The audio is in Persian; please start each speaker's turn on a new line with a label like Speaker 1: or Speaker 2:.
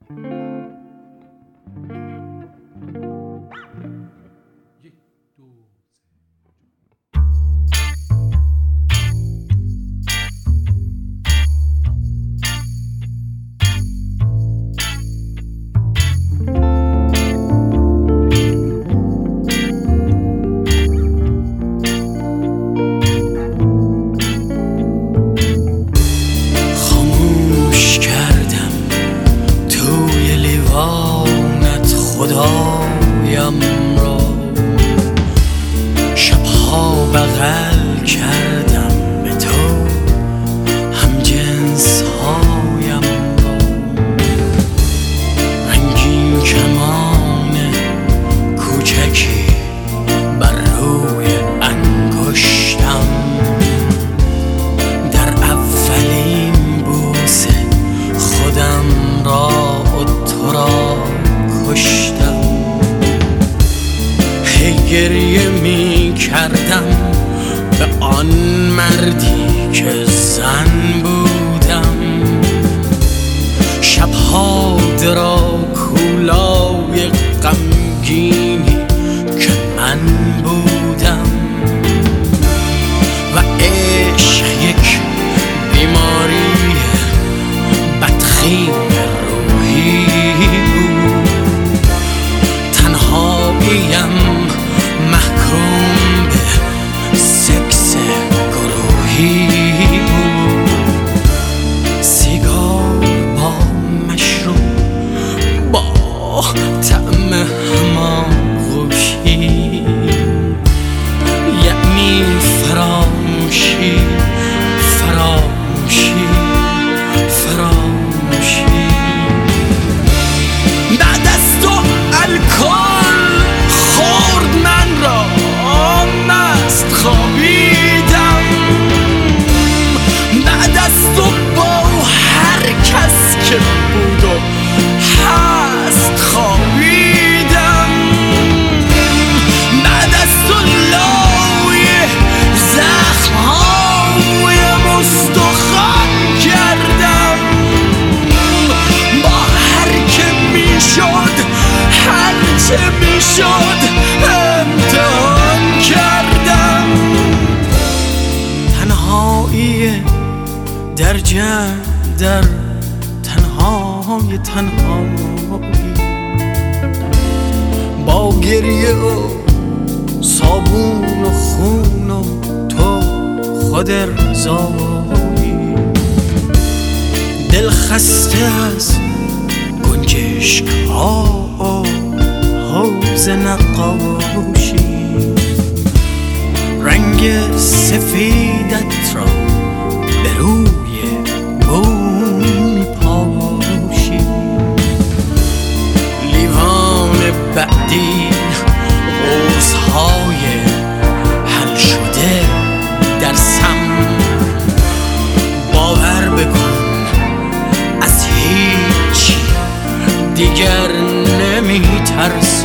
Speaker 1: خدایم را شبها بغل کردم به تو هم جنس هایم را رنگین کمان کوچکی بر روی انگشتم در اولین بوسه خودم را و تو را کشتم. گریه می کردم به آن مردی که زن بودم، شبها دراکولای غمگینی که من بودم و عشق یک بیماری بدخیم روحی بود. تنهاییم محکوم به سکس گروهی بود. سیگار با مشروب با طعم هماغوشی، یعنی فراموشی فراموشی فراموشی. بعد از تو الکل خورد من را، مست خوابیدم. بعد از تو با هر کس که بود و هست خوابیدم. بعد از تو لای زخم‌های مستخوان کردم. با هر که میشد هر چه میشد امتحان کردم. تنهایی در جمع در تنهای تنهایی، با گریه و صابون و خون و تو خود رضایی. دل خسته از گنجشک ها و حوض نقاشی، رنگ سفیدت را به روی بوم میپاشی. لیوان بعدی قوس‌های حل شده در سم. باور بکن از هیچ دیگر نمیترسم.